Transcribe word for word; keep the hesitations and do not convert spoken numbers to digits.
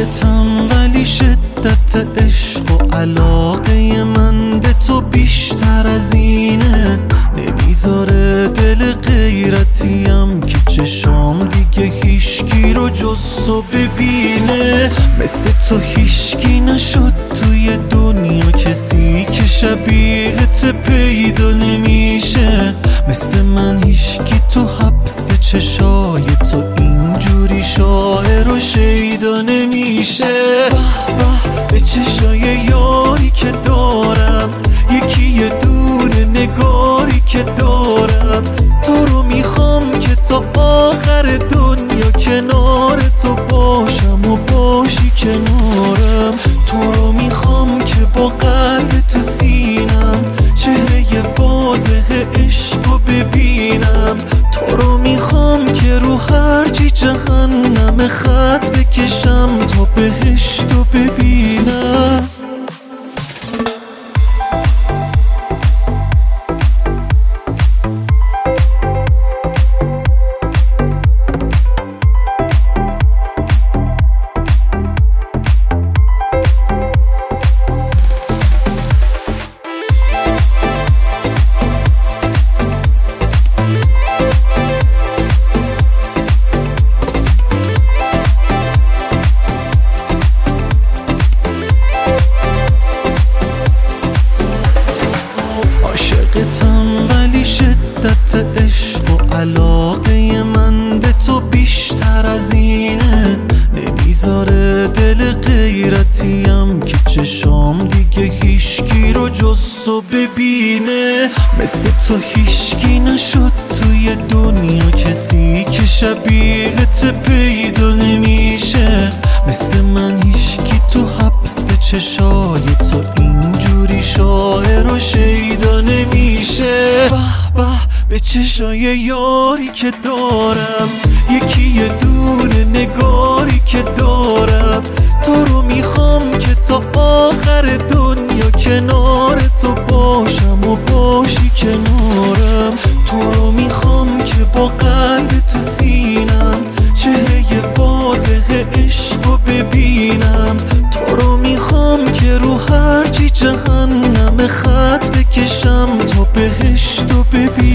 عاشقتم ولی شدت عشق و علاقه من به تو بیشتر از اینه. نمیذاره دل غیرتیم که چشام دیگه هیشکی رو جز تو ببینه. مثل تو هیشکی نشد توی دنیا، کسی که شبیهت پیدا نمیشه. مثل من هیشکی تو حبس چشای تو اینجوری شاعر و شیدا نمیشه. به به چشای یاری که دارم، یکی یه دونه نگاری که دارم. تو رو میخوام که تا آخر دنیا کنار تو باشم و باشی کنارم. تو رو میخوام که با قلب تو سینم چهره واضح عشق رو ببینم. تو رو میخوام که رو هرچی جهنم خط بکشم تا بهشت رو ببینم. عاشقتم ولی شدت عشق و علاقه من به تو بیشتر از اینه. نمیذاره دل غیرتیم که چشام دیگه هیشکی رو جز تو ببینه. مثل تو هیشکی نشد توی دنیا، کسی که شبیهت پیدا نمیشه. مثل من هیشکی تو حبس چشای تو اینجوری شاعر و شیدا نمیشه. به به به چشای یاری که دارم، یکی یه دونه نگاری که دارم. تو رو میخوام که تا آخر دنیا کنار تو باشم و باشی کنارم. تو رو میخوام که با قلب تو سینم چهره واضح عشق رو ببینم. تو رو میخوام که رو هرچی جهنم خط بکشم تا بهشت رو ببینم.